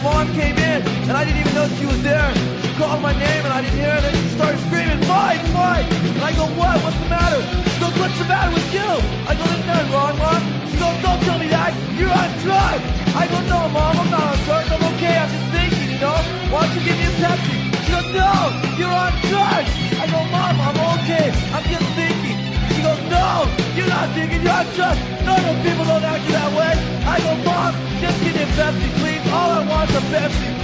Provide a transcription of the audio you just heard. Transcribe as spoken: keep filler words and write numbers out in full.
mom came in, and I didn't even know she was there. She called my name, and I didn't hear her, and then she started screaming, fight, fight! And I go, what? What's the matter? She goes, what's the matter with you? I go, there's nothing wrong, Mom. She goes, don't tell me that. You're on drugs. I go, no, Mom, I'm not on drugs. I'm okay. I'm just thinking, you know? Why don't you give me a Pepsi? She goes, no, you're on drugs. I go, Mom, I'm okay. I'm just thinking. She goes, no, you're not thinking. You're on drugs. Normal people don't act that way. I go, Mom, just give me a Pepsi, please. All I want is a Pepsi.